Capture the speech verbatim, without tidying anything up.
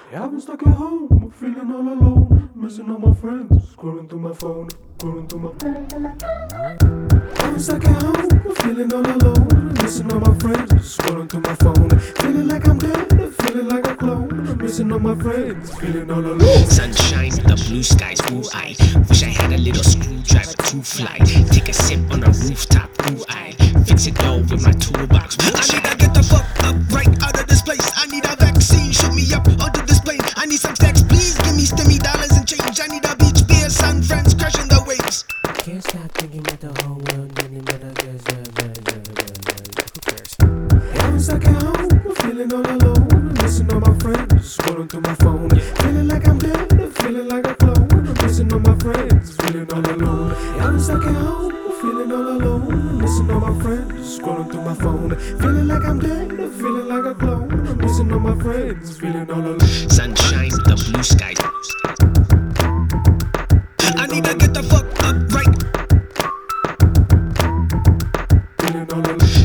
I've been stuck at home, feeling all alone, missing all my friends, scrolling through my phone, scrolling through my I've been stuck at home, feeling all alone, missing all my friends, scrolling through my phone, feeling like I'm dead, feeling like a clone, missing all my friends, feeling all alone. Sunshine, the blue skies, ooh I wish I had a little screwdriver to fly. Take a sip on a rooftop, ooh I fix it all with my toolbox. I need to get the fuck up right out of this place. I need a vaccine, shoot me up onto this plane. I need some stacks, please give me stimmy dollars and change. I need a beach beer, sun, friends crashing the waves. Can't stop thinking about the whole world getting better. Who cares? I've been stuck at home, feeling all alone, missing all my friends, scrolling through my phone, feeling like I'm dead, feeling like a clone, missing all my friends, feeling all alone. I've been stuck at home, feeling all alone, missing all my friends, scrolling through my phone, feeling like I'm dead, feeling like a clone, missing all my friends, feeling all alone. Sunshine, the blue skies. I need to get the fuck up right. Feeling all alone.